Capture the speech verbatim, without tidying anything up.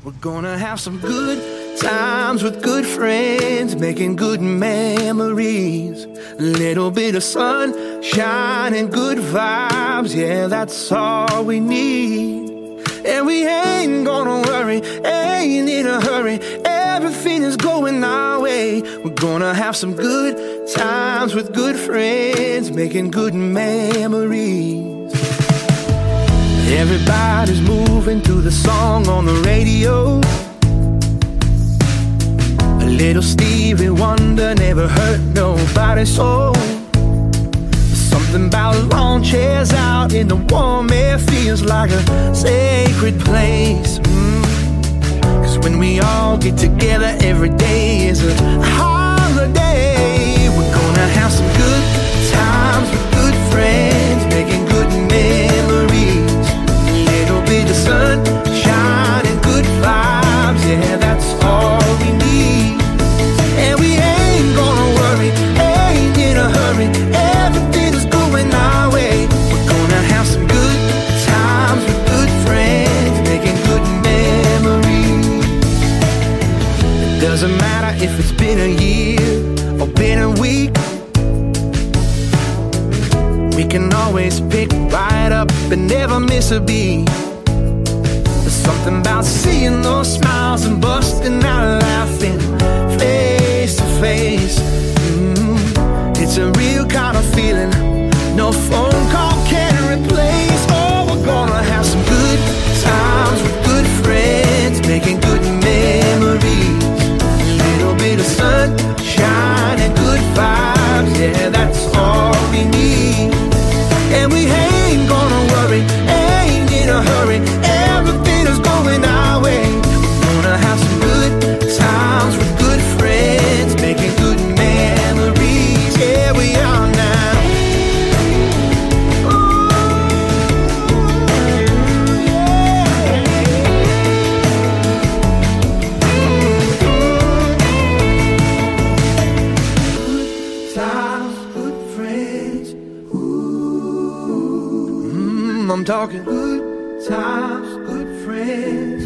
We're gonna have some good times with good friends, making good memories. A little bit of sunshine and good vibes, yeah, that's all we need. And we ain't gonna worry, ain't in a hurry, everything is going our way. We're gonna have some good times with good friends, making good memories. Everybody's moving to the song on the radio. A little Stevie Wonder never hurt nobody's soul. Something about lawn chairs out in the warm air feels like a sacred place. mm. Cause when we all get together, every day is a holiday. We're gonna have some good times with good friends, making good memories. A little bit of sunshine and good vibes, yeah, that's all we need. And we ain't gonna worry, ain't in a hurry, everything is going our way. We're gonna have some good times with good friends, making good memories. It doesn't matter if it's been a year or been a week, we can always pick right up and never miss a beat. There's something about seeing those smiles and busting out laughing face to face. mm. It's a real kind of feeling no phone call can replace. Oh, we're gonna have some good times with good friends, making good memories. A little bit of sunshine and good vibes, yeah, that's all we need. And we ain't gonna worry, ain't in a hurry, everything is going our way. We're gonna have some good times with good friends, making good memories. Yeah, we are now. Ooh, yeah. Good times, good friends. Ooh, mm, I'm talking good times, good friends.